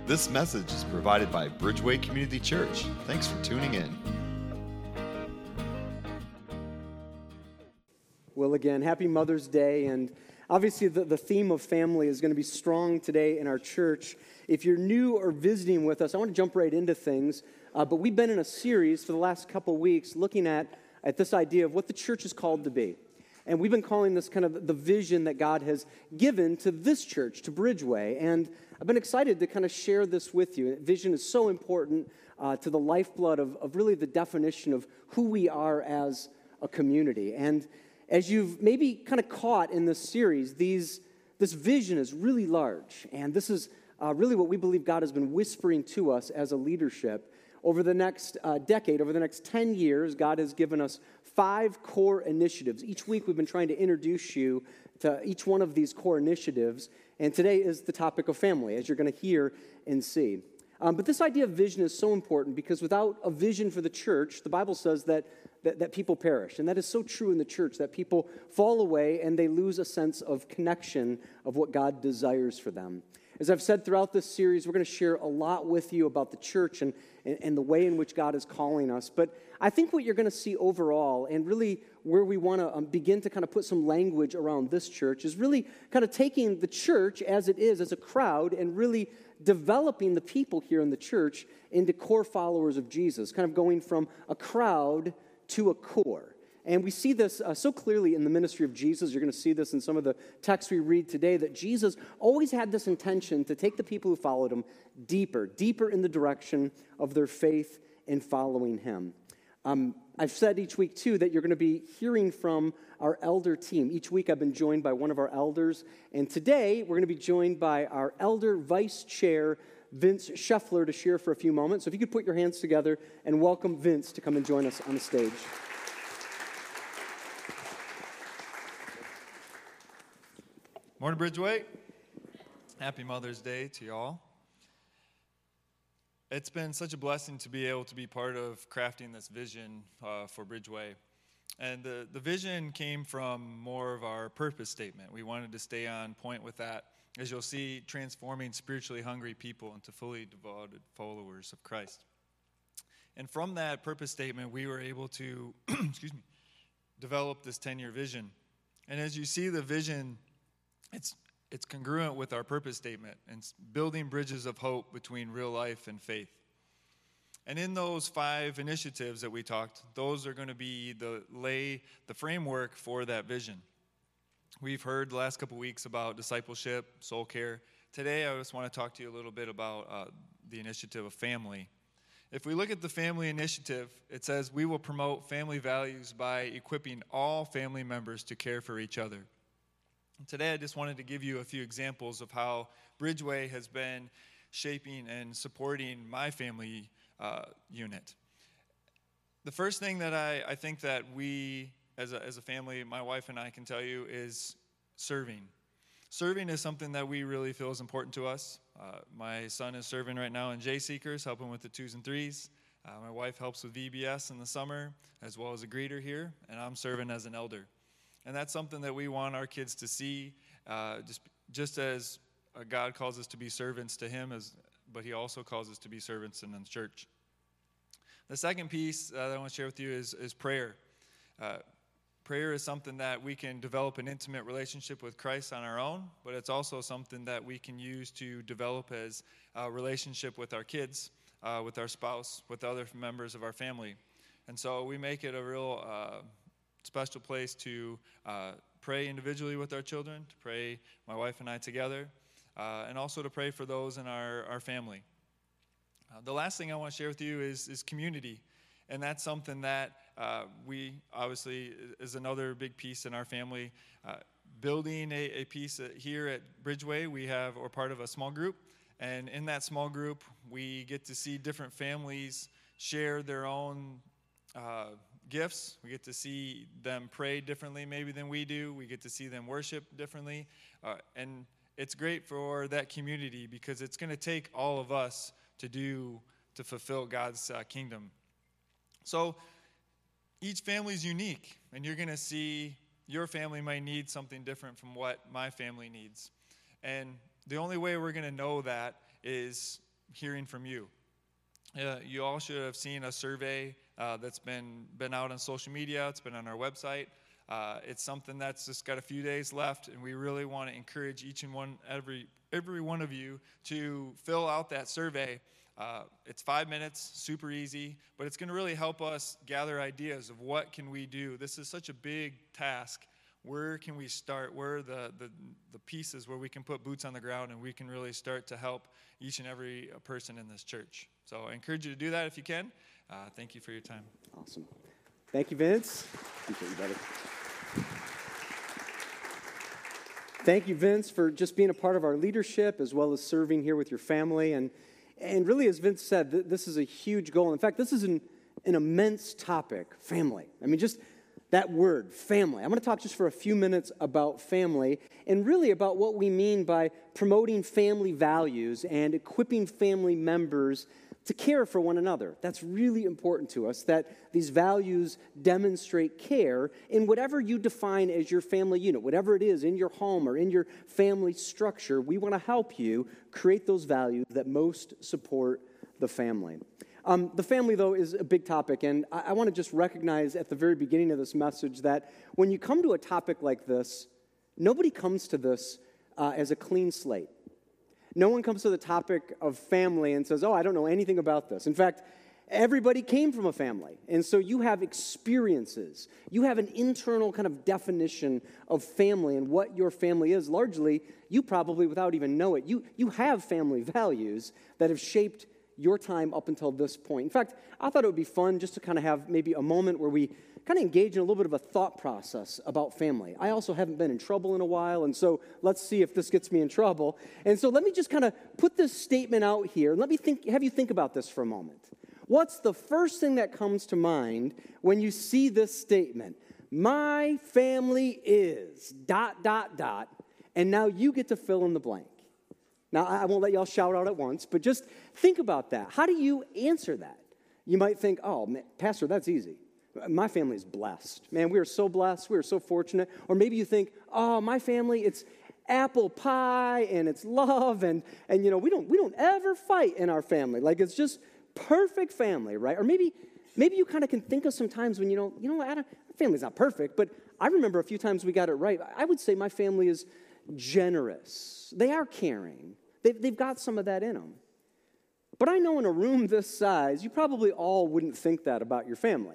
This message is provided by Bridgeway Community Church. Thanks for tuning in. Well, again, happy Mother's Day, and obviously the theme of family is going to be strong today in our church. If you're new or visiting with us, I want to jump right into things, but we've been in a series for the last couple weeks looking at this idea of what the church is called to be. And we've been calling this kind of the vision that God has given to this church, to Bridgeway. And I've been excited to kind of share this with you. Vision is so important to the lifeblood of really the definition of who we are as a community. And as you've maybe kind of caught in this series, this vision is really large. And this is really what we believe God has been whispering to us as a leadership. Over the next decade, over the next 10 years, God has given us 5 core initiatives. Each week we've been trying to introduce you to each one of these core initiatives, and today is the topic of family, as you're going to hear and see. But this idea of vision is so important because without a vision for the church, the Bible says that people perish, and that is so true in the church, that people fall away and they lose a sense of connection of what God desires for them. As I've said throughout this series, we're going to share a lot with you about the church and the way in which God is calling us. But I think what you're going to see overall, and really where we want to begin to kind of put some language around this church, is really kind of taking the church as it is, as a crowd, and really developing the people here in the church into core followers of Jesus, kind of going from a crowd to a core. And we see this so clearly in the ministry of Jesus. You're going to see this in some of the texts we read today, that Jesus always had this intention to take the people who followed him deeper in the direction of their faith in following him. I've said each week, too, that you're going to be hearing from our elder team. Each week I've been joined by one of our elders, and today we're going to be joined by our elder vice chair, Vince Scheffler, to share for a few moments. So if you could put your hands together and welcome Vince to come and join us on the stage. Morning, Bridgeway. Happy Mother's Day to y'all. It's been such a blessing to be able to be part of crafting this vision for Bridgeway. And the vision came from more of our purpose statement. We wanted to stay on point with that, as you'll see, transforming spiritually hungry people into fully devoted followers of Christ. And from that purpose statement, we were able to develop this 10-year vision. And as you see the vision, it's congruent with our purpose statement, and it's building bridges of hope between real life and faith. And in those 5 initiatives that we talked, those are going to be the framework for that vision. We've heard the last couple weeks about discipleship, soul care. Today, I just want to talk to you a little bit about the initiative of family. If we look at the family initiative, it says we will promote family values by equipping all family members to care for each other. Today, I just wanted to give you a few examples of how Bridgeway has been shaping and supporting my family unit. The first thing that I think that we, as a family, my wife and I can tell you, is serving. Serving is something that we really feel is important to us. My son is serving right now in J-Seekers, helping with the 2s and 3s. My wife helps with VBS in the summer, as well as a greeter here, and I'm serving as an elder. And that's something that we want our kids to see, just as God calls us to be servants to him, but he also calls us to be servants in the church. The second piece that I want to share with you is prayer. Prayer is something that we can develop an intimate relationship with Christ on our own, but it's also something that we can use to develop as a relationship with our kids, with our spouse, with other members of our family. And so we make it a real special place to pray individually with our children, to pray, my wife and I together, and also to pray for those in our family. The last thing I want to share with you is community, and that's something that we obviously is another big piece in our family. Building a piece here at Bridgeway, we're part of a small group, and in that small group, we get to see different families share their own gifts. We get to see them pray differently maybe than we do. We get to see them worship differently. And it's great for that community because it's going to take all of us to fulfill God's kingdom. So each family is unique, and you're going to see your family might need something different from what my family needs. And the only way we're going to know that is hearing from you. You all should have seen a survey that's been out on social media. It's been on our website. It's something that's just got a few days left, and we really want to encourage every one of you to fill out that survey. It's 5 minutes, super easy, but it's going to really help us gather ideas of what can we do. This is such a big task. Where can we start? Where are the pieces where we can put boots on the ground and we can really start to help each and every person in this church? So I encourage you to do that if you can. Thank you for your time. Awesome. Thank you, Vince. Appreciate you, buddy. Thank you, Vince, for just being a part of our leadership as well as serving here with your family. And really, as Vince said, this is a huge goal. In fact, this is an immense topic, family. I mean, just that word, family. I'm going to talk just for a few minutes about family and really about what we mean by promoting family values and equipping family members to care for one another. That's really important to us, that these values demonstrate care in whatever you define as your family unit, whatever it is in your home or in your family structure. We want to help you create those values that most support the family. The family, though, is a big topic, and I want to just recognize at the very beginning of this message that when you come to a topic like this, nobody comes to this as a clean slate. No one comes to the topic of family and says, oh, I don't know anything about this. In fact, everybody came from a family, and so you have experiences. You have an internal kind of definition of family and what your family is. Largely, you probably, without even know it, you have family values that have shaped your time up until this point. In fact, I thought it would be fun just to kind of have maybe a moment where we kind of engage in a little bit of a thought process about family. I also haven't been in trouble in a while, and so let's see if this gets me in trouble. And so let me just kind of put this statement out here. Let me have you think about this for a moment. What's the first thing that comes to mind when you see this statement? My family is ... and now you get to fill in the blank. Now, I won't let y'all shout out at once, but just think about that. How do you answer that? You might think, oh, man, Pastor, that's easy. My family is blessed. Man, we are so blessed. We are so fortunate. Or maybe you think, oh, my family, it's apple pie and it's love and you know, we don't ever fight in our family. Like it's just perfect family, right? Or maybe you kind of can think of some times when my family's not perfect, but I remember a few times we got it right. I would say my family is generous. They are caring. They've got some of that in them. But I know in a room this size, you probably all wouldn't think that about your family.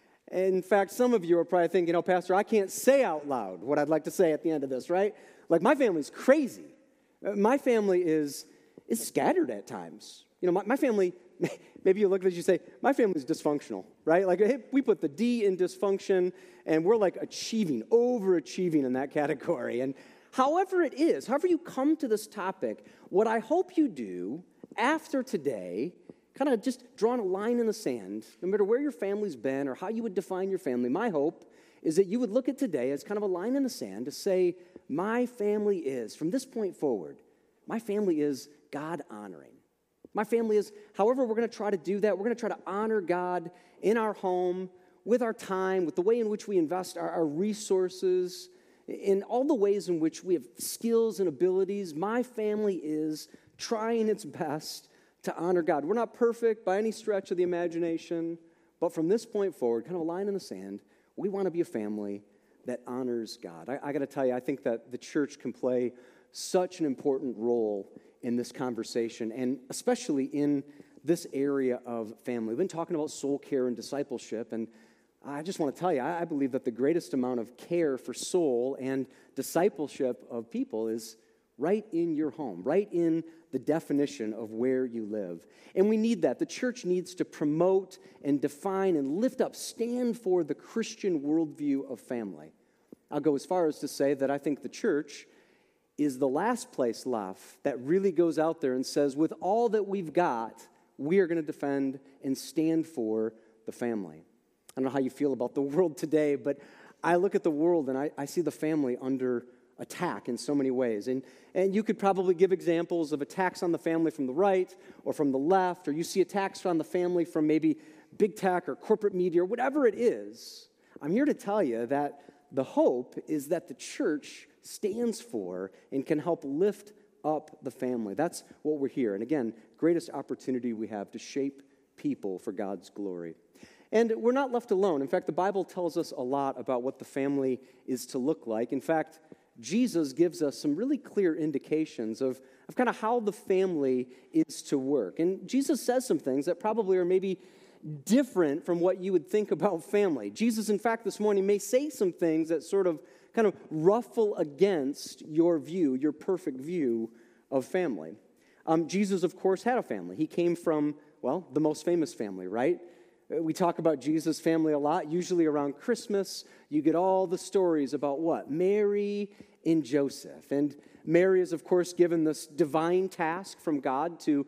In fact, some of you are probably thinking, Pastor, I can't say out loud what I'd like to say at the end of this, right? Like my family's crazy. My family is scattered at times. My family, maybe you look at it and you say, my family's dysfunctional, right? Like we put the D in dysfunction, and we're like overachieving in that category. And however you come to this topic, what I hope you do after today, kind of just drawing a line in the sand, no matter where your family's been or how you would define your family, my hope is that you would look at today as kind of a line in the sand to say, my family is, from this point forward, my family is God-honoring. My family is, however we're going to try to do that, we're going to try to honor God in our home, with our time, with the way in which we invest our resources, in all the ways in which we have skills and abilities. My family is trying its best to honor God. We're not perfect by any stretch of the imagination, but from this point forward, kind of a line in the sand, we want to be a family that honors God. I got to tell you, I think that the church can play such an important role in this conversation, and especially in this area of family. We've been talking about soul care and discipleship, and I just want to tell you, I believe that the greatest amount of care for soul and discipleship of people is right in your home, right in the definition of where you live. And we need that. The church needs to promote and define and lift up, stand for the Christian worldview of family. I'll go as far as to say that I think the church is the last place left that really goes out there and says, with all that we've got, we are going to defend and stand for the family. I don't know how you feel about the world today, but I look at the world and I see the family under attack in so many ways. And you could probably give examples of attacks on the family from the right or from the left, or you see attacks on the family from maybe big tech or corporate media or whatever it is. I'm here to tell you that the hope is that the church stands for and can help lift up the family. That's what we're here. And again, greatest opportunity we have to shape people for God's glory. And we're not left alone. In fact, the Bible tells us a lot about what the family is to look like. In fact, Jesus gives us some really clear indications of kind of how the family is to work. And Jesus says some things that probably are maybe different from what you would think about family. Jesus, in fact, this morning may say some things that sort of kind of ruffle against your view, your perfect view of family. Jesus, of course, had a family. He came from, well, the most famous family, right? We talk about Jesus' family a lot. Usually around Christmas, you get all the stories about what? Mary and Joseph. And Mary is, of course, given this divine task from God to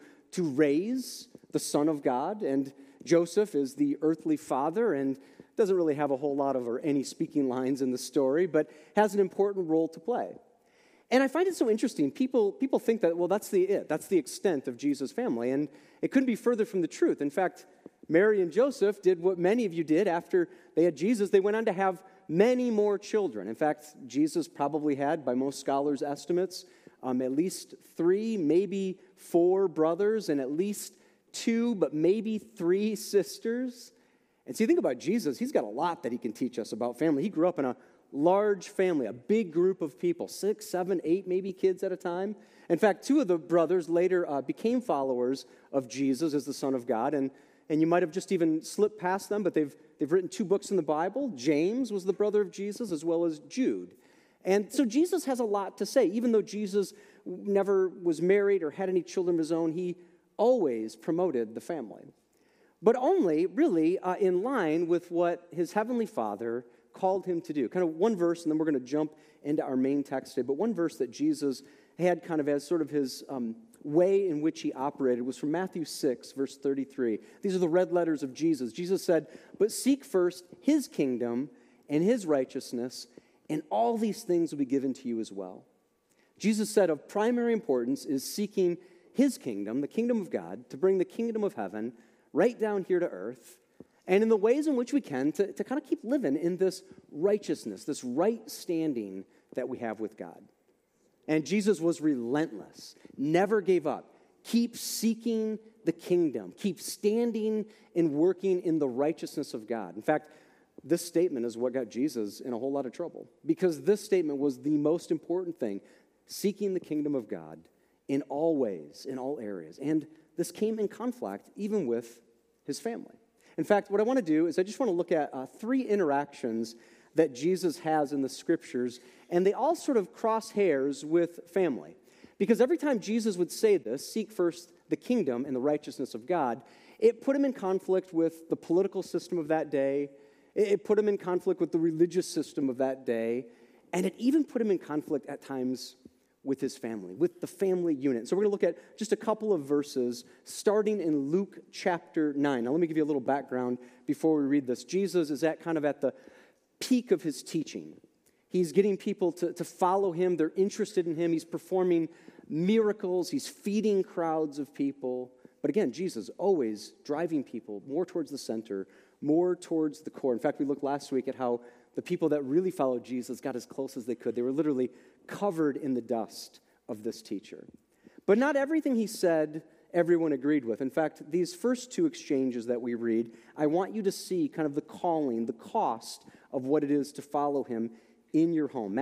raise the Son of God. And Joseph is the earthly father and doesn't really have a whole lot of or any speaking lines in the story, but has an important role to play. And I find it so interesting. People think that, well, that's the extent of Jesus' family. And it couldn't be further from the truth. In fact, Mary and Joseph did what many of you did after they had Jesus. They went on to have many more children. In fact, Jesus probably had, by most scholars' estimates, at least 3, maybe 4 brothers, and at least 2, but maybe 3 sisters. And so you think about Jesus, he's got a lot that he can teach us about family. He grew up in a large family, a big group of people, 6, 7, 8 maybe kids at a time. In fact, 2 of the brothers later became followers of Jesus as the Son of God, and you might have just even slipped past them, but they've written 2 books in the Bible. James was the brother of Jesus, as well as Jude. And so Jesus has a lot to say. Even though Jesus never was married or had any children of his own, he always promoted the family. But only, really, in line with what his heavenly Father called him to do. Kind of one verse, and then we're going to jump into our main text today. But one verse that Jesus had kind of as sort of his way in which he operated was from Matthew 6, verse 33. These are the red letters of Jesus. Jesus said, "But seek first his kingdom and his righteousness, and all these things will be given to you as well." Jesus said of primary importance is seeking his kingdom, the kingdom of God, to bring the kingdom of heaven right down here to earth, and in the ways in which we can to kind of keep living in this righteousness, this right standing that we have with God. And Jesus was relentless, never gave up. Keep seeking the kingdom. Keep standing and working in the righteousness of God. In fact, this statement is what got Jesus in a whole lot of trouble, because this statement was the most important thing, seeking the kingdom of God in all ways, in all areas. And this came in conflict even with his family. In fact, what I want to do is I just want to look at 3 interactions that Jesus has in the scriptures, and they all sort of cross hairs with family. Because every time Jesus would say this, seek first the kingdom and the righteousness of God, it put him in conflict with the political system of that day, it put him in conflict with the religious system of that day, and it even put him in conflict at times with his family, with the family unit. So we're going to look at just a couple of verses, starting in Luke chapter 9. Now let me give you a little background before we read this. Jesus is at the peak of his teaching. He's getting people to follow him. They're interested in him. He's performing miracles. He's feeding crowds of people. But again, Jesus always driving people more towards the center, more towards the core. In fact, we looked last week at how the people that really followed Jesus got as close as they could. They were literally covered in the dust of this teacher. But not everything he said everyone agreed with. In fact, these first 2 exchanges that we read, I want you to see kind of the calling, the cost of what it is to follow him in your home.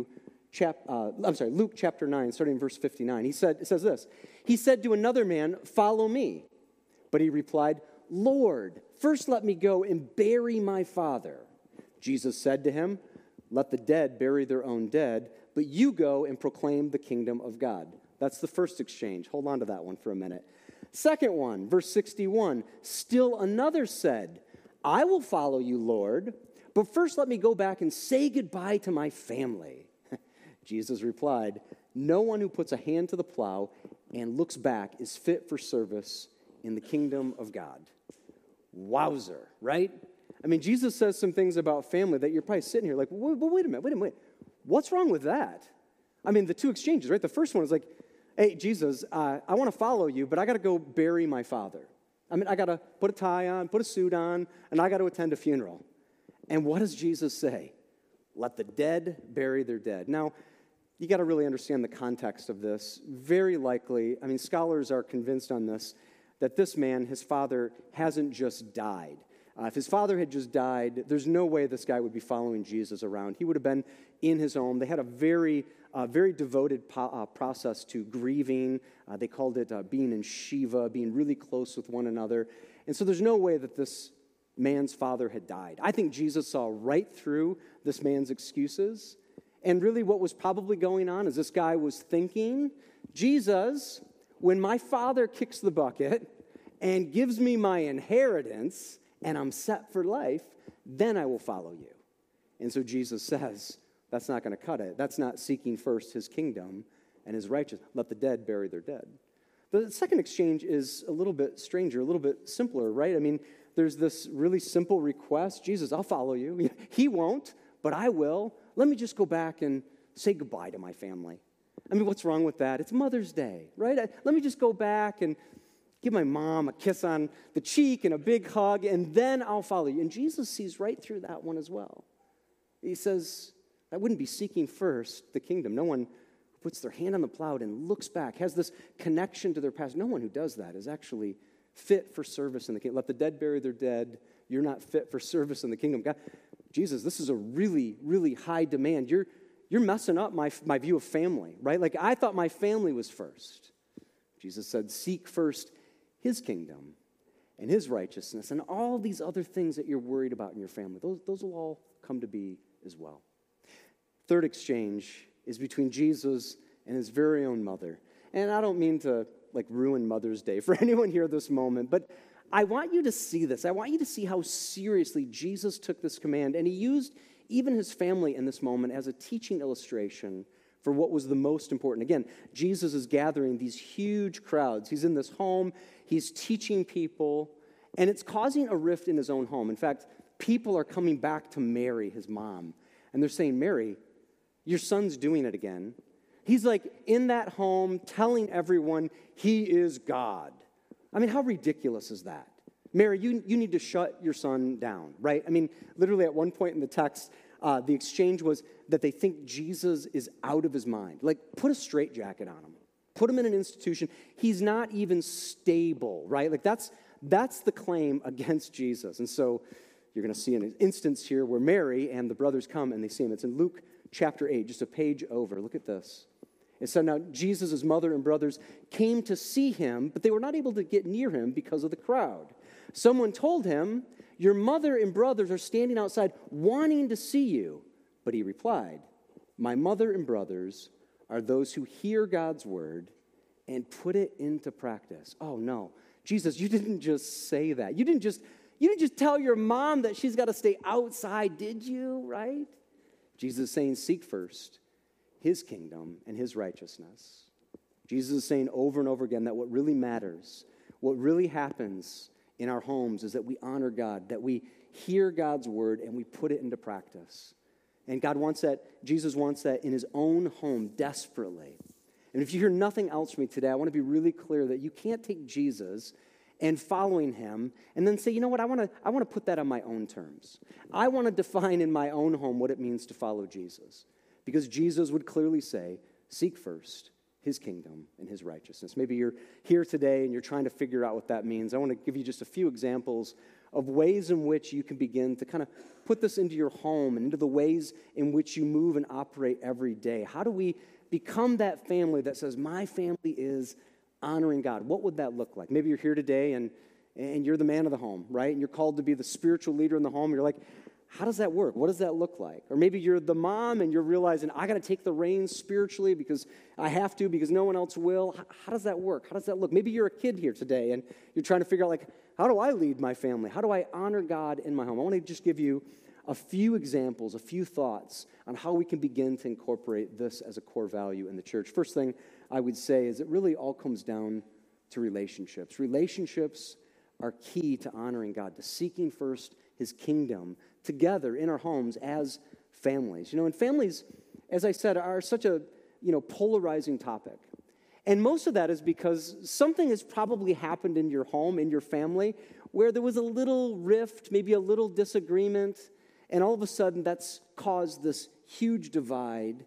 Luke chapter 9, starting in verse 59. It says this, "He said to another man, 'Follow me.' But he replied, 'Lord, first let me go and bury my father.' Jesus said to him, 'Let the dead bury their own dead, but you go and proclaim the kingdom of God.'" That's the first exchange. Hold on to that one for a minute. Second one, verse 61, "Still another said, 'I will follow you, Lord, but first let me go back and say goodbye to my family.' Jesus replied, 'No one who puts a hand to the plow and looks back is fit for service in the kingdom of God." Wowzer, right? I mean, Jesus says some things about family that you're probably sitting here like, wait a minute. What's wrong with that? I mean, the 2 exchanges, right? The first one is like, "Hey, Jesus, I want to follow you, but I got to go bury my father. I mean, I got to put a tie on, put a suit on, and I got to attend a funeral." And what does Jesus say? "Let the dead bury their dead." Now, you got to really understand the context of this. Very likely, I mean, scholars are convinced on this, that this man, his father, hasn't just died. If his father had just died, there's no way this guy would be following Jesus around. He would have been in his home. They had a very devoted process to grieving. They called it being in Shiva, being really close with one another. And so there's no way that this man's father had died. I think Jesus saw right through this man's excuses. And really what was probably going on is this guy was thinking, Jesus, when my father kicks the bucket and gives me my inheritance and I'm set for life, then I will follow you. And so Jesus says, that's not going to cut it. That's not seeking first his kingdom and his righteousness. Let the dead bury their dead. The second exchange is a little bit stranger, a little bit simpler, right? I mean, there's this really simple request. Jesus, I'll follow you. He won't, but I will. Let me just go back and say goodbye to my family. I mean, what's wrong with that? It's Mother's Day, right? Let me just go back and give my mom a kiss on the cheek and a big hug, and then I'll follow you. And Jesus sees right through that one as well. He says, that wouldn't be seeking first the kingdom. No one who puts their hand on the plow and looks back, has this connection to their past. No one who does that is actually fit for service in the kingdom. Let the dead bury their dead. You're not fit for service in the kingdom. God, Jesus, this is a really, really high demand. You're messing up my view of family, right? Like, I thought my family was first. Jesus said, seek first his kingdom and his righteousness, and all these other things that you're worried about in your family, those will all come to be as well. Third exchange is between Jesus and his very own mother. And I don't mean to ruin Mother's Day for anyone here this moment, but I want you to see this. I want you to see how seriously Jesus took this command, and he used even his family in this moment as a teaching illustration for what was the most important. Again, Jesus is gathering these huge crowds. He's in this home. He's teaching people, and it's causing a rift in his own home. In fact, people are coming back to Mary, his mom, and they're saying, Mary, your son's doing it again. He's in that home telling everyone he is God. I mean, how ridiculous is that? Mary, you need to shut your son down, right? I mean, literally at one point in the text, the exchange was that they think Jesus is out of his mind. Put a straitjacket on him. Put him in an institution. He's not even stable, right? That's the claim against Jesus. And so you're going to see an instance here where Mary and the brothers come and they see him. It's in Luke chapter 8, just a page over. Look at this. It said, now Jesus' mother and brothers came to see him, but they were not able to get near him because of the crowd. Someone told him, your mother and brothers are standing outside wanting to see you. But he replied, my mother and brothers are those who hear God's word and put it into practice. Oh no, Jesus, you didn't just say that. You didn't just tell your mom that she's got to stay outside, did you? Right? Jesus is saying, seek first his kingdom and his righteousness. Jesus is saying over and over again that what really matters, what really happens in our homes is that we honor God, that we hear God's word and we put it into practice. And God wants that, Jesus wants that in his own home desperately. And if you hear nothing else from me today, I want to be really clear that you can't take Jesus and following him and then say, you know what, I want to put that on my own terms. I want to define in my own home what it means to follow Jesus. Because Jesus would clearly say, seek first his kingdom and his righteousness. Maybe you're here today and you're trying to figure out what that means. I want to give you just a few examples of ways in which you can begin to kind of put this into your home and into the ways in which you move and operate every day. How do we become that family that says, my family is honoring God? What would that look like? Maybe you're here today and you're the man of the home, right? And you're called to be the spiritual leader in the home. You're like, how does that work? What does that look like? Or maybe you're the mom and you're realizing, I got to take the reins spiritually because I have to, because no one else will. How does that work? How does that look? Maybe you're a kid here today and you're trying to figure out, how do I lead my family? How do I honor God in my home? I want to just give you a few examples, a few thoughts on how we can begin to incorporate this as a core value in the church. First thing I would say is it really all comes down to relationships. Relationships are key to honoring God, to seeking first his kingdom together in our homes as families. And families, as I said, are such a, polarizing topic. And most of that is because something has probably happened in your home, in your family, where there was a little rift, maybe a little disagreement, and all of a sudden that's caused this huge divide.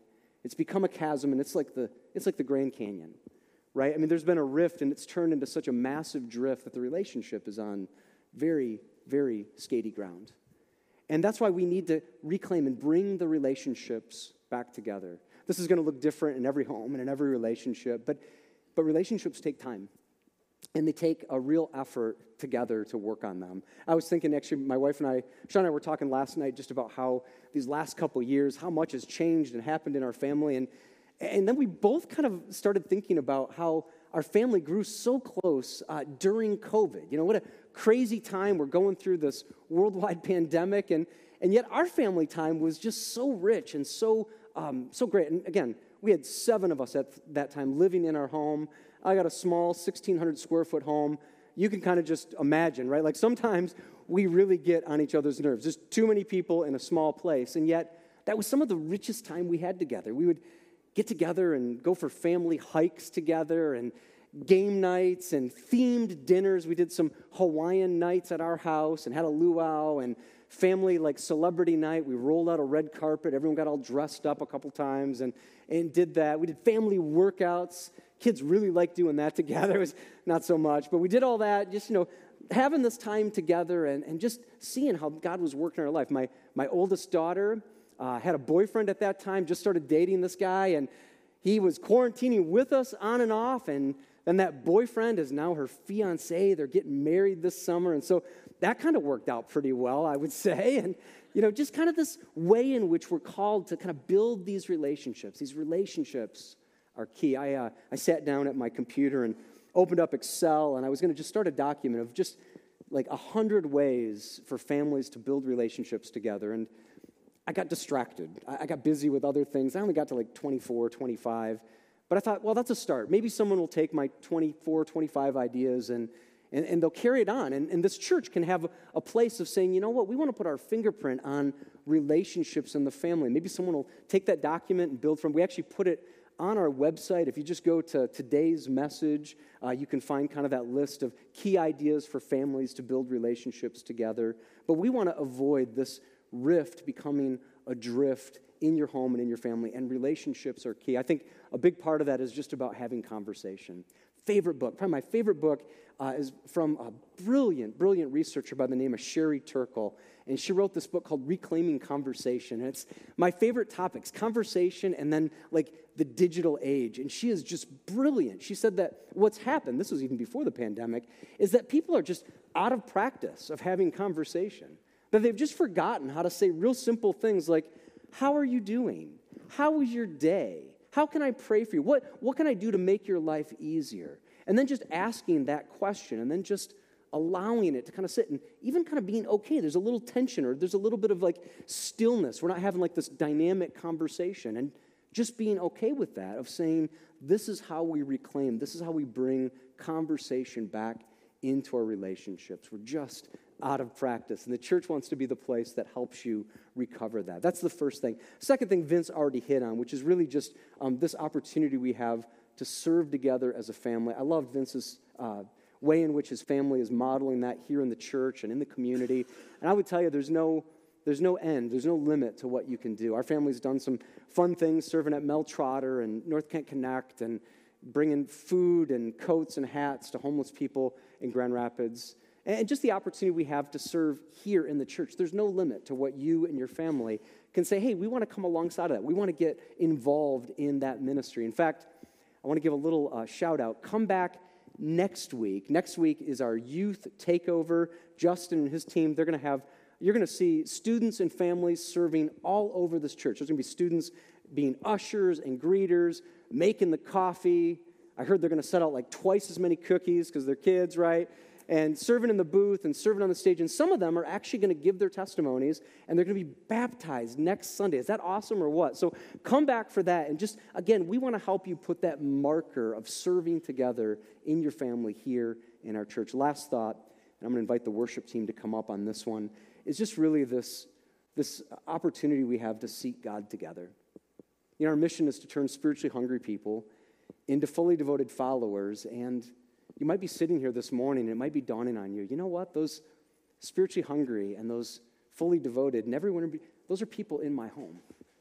It's become a chasm, and it's like the Grand Canyon, right? I mean, there's been a rift, and it's turned into such a massive drift that the relationship is on very, very skaty ground. And that's why we need to reclaim and bring the relationships back together. This is going to look different in every home and in every relationship, but relationships take time. And they take a real effort together to work on them. I was thinking, actually, my wife and I, Sean and I were talking last night just about how these last couple years, how much has changed and happened in our family. And then we both kind of started thinking about how our family grew so close during COVID. You know, what a crazy time. We're going through this worldwide pandemic, and yet our family time was just so rich and so great. And again, we had 7 of us at that time living in our home. I got a small 1,600 square foot home. You can kind of just imagine, right? Like sometimes we really get on each other's nerves. There's too many people in a small place, and yet that was some of the richest time we had together. We would get together and go for family hikes together and game nights and themed dinners. We did some Hawaiian nights at our house and had a luau and family like celebrity night. We rolled out a red carpet. Everyone got all dressed up a couple times and did that. We did family workouts. Kids really liked doing that together. It was not so much, but we did all that, just, having this time together and just seeing how God was working in our life. My oldest daughter had a boyfriend at that time, just started dating this guy, and he was quarantining with us on and off, and then that boyfriend is now her fiancé. They're getting married this summer, and so that kind of worked out pretty well, I would say, and just kind of this way in which we're called to kind of build these relationships. These relationships are key. I sat down at my computer and opened up Excel, and I was going to just start a document of just like 100 ways for families to build relationships together, and I got distracted. I got busy with other things. I only got to like 24, 25, but I thought, well, that's a start. Maybe someone will take my 24, 25 ideas and they'll carry it on. And this church can have a place of saying, you know what, we want to put our fingerprint on relationships in the family. Maybe someone will take that document and build from. We actually put it on our website. If you just go to today's message, you can find kind of that list of key ideas for families to build relationships together. But we want to avoid this rift becoming a drift in your home and in your family, and relationships are key. I think a big part of that is just about having conversation. Favorite book, probably my favorite book is from a brilliant researcher by the name of Sherry Turkle, and she wrote this book called Reclaiming Conversation. And it's my favorite topics, conversation and then like the digital age, and she is just brilliant. She said that what's happened, this was even before the pandemic, is that people are just out of practice of having conversation, that they've just forgotten how to say real simple things like, how are you doing? How was your day? How can I pray for you? What can I do to make your life easier? And then just asking that question and then just allowing it to kind of sit and even kind of being okay. There's a little tension or there's a little bit of like stillness. We're not having like this dynamic conversation, and just being okay with that, of saying this is how we reclaim, this is how we bring conversation back into our relationships. We're just out of practice, and the church wants to be the place that helps you recover that. That's the first thing. Second thing Vince already hit on, which is really just this opportunity we have to serve together as a family. I love Vince's way in which his family is modeling that here in the church and in the community. And I would tell you, there's no end, there's no limit to what you can do. Our family's done some fun things, serving at Mel Trotter and North Kent Connect, and bringing food and coats and hats to homeless people in Grand Rapids. And just the opportunity we have to serve here in the church. There's no limit to what you and your family can say, hey, we want to come alongside of that. We want to get involved in that ministry. In fact, I want to give a little shout out. Come back next week. Next week is our youth takeover. Justin and his team, you're going to see students and families serving all over this church. There's going to be students being ushers and greeters, making the coffee. I heard they're going to set out like twice as many cookies because they're kids, right? And serving in the booth and serving on the stage. And some of them are actually going to give their testimonies, and they're going to be baptized next Sunday. Is that awesome or what? So come back for that. And just, again, we want to help you put that marker of serving together in your family here in our church. Last thought, and I'm going to invite the worship team to come up on this one, is just really this opportunity we have to seek God together. You know, our mission is to turn spiritually hungry people into fully devoted followers. And you might be sitting here this morning, and it might be dawning on you, you know what? Those spiritually hungry and those fully devoted, and everyone, those are people in my home.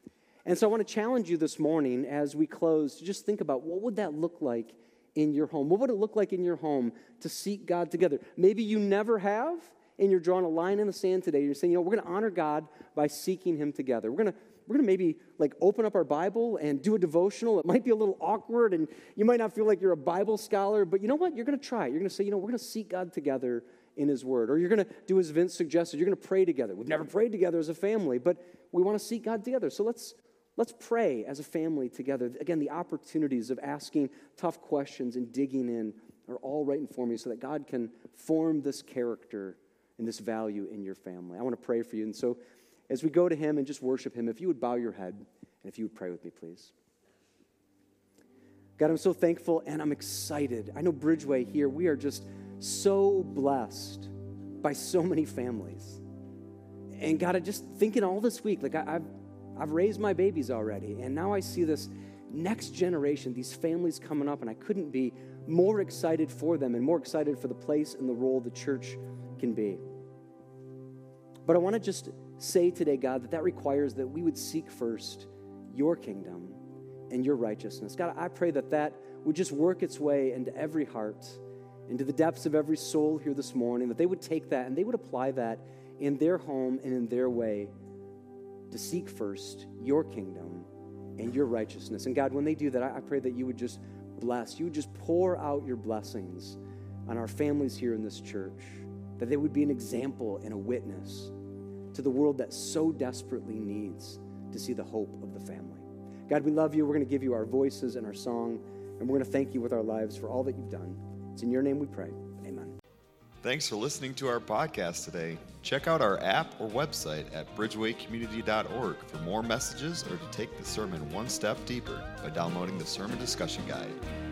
And so I want to challenge you this morning as we close to just think about what would that look like in your home? What would it look like in your home to seek God together? Maybe you never have, and you're drawing a line in the sand today. You're saying, we're going to honor God by seeking him together. We're going to maybe like open up our Bible and do a devotional. It might be a little awkward, and you might not feel like you're a Bible scholar, but you know what? You're going to try it. You're going to say, we're going to seek God together in his word. Or you're going to do as Vince suggested. You're going to pray together. We've never prayed together as a family, but we want to seek God together. So let's pray as a family together. Again, the opportunities of asking tough questions and digging in are all right in front of you so that God can form this character and this value in your family. I want to pray for you. And so as we go to him and just worship him, if you would bow your head and if you would pray with me, please. God, I'm so thankful and I'm excited. I know Bridgeway here, we are just so blessed by so many families. And God, I just thinking all this week, like I've raised my babies already, and now I see this next generation, these families coming up, and I couldn't be more excited for them and more excited for the place and the role the church can be. But I want to just say today, God, that requires that we would seek first your kingdom and your righteousness. God, I pray that would just work its way into every heart, into the depths of every soul here this morning, that they would take that and they would apply that in their home and in their way to seek first your kingdom and your righteousness. And God, when they do that, I pray that you would just bless, you would just pour out your blessings on our families here in this church, that they would be an example and a witness to the world that so desperately needs to see the hope of the family. God, we love you. We're going to give you our voices and our song, and we're going to thank you with our lives for all that you've done. It's in your name we pray. Amen. Thanks for listening to our podcast today. Check out our app or website at bridgewaycommunity.org for more messages or to take the sermon one step deeper by downloading the Sermon Discussion Guide.